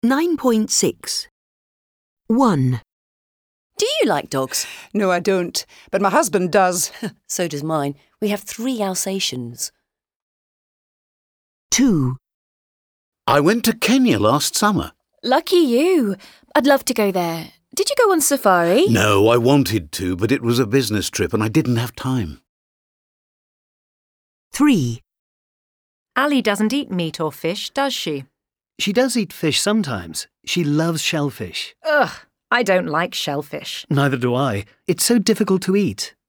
9.6. 1. Do you like dogs? No, I don't, but my husband does. So does mine. We have 3 Alsatians. 2. I went to Kenya last summer. Lucky you. I'd love to go there. Did you go on safari? No, I wanted to, but it was a business trip and I didn't have time. 3. Ali doesn't eat meat or fish, does she? She does eat fish sometimes. She loves shellfish. Ugh, I don't like shellfish. Neither do I. It's so difficult to eat.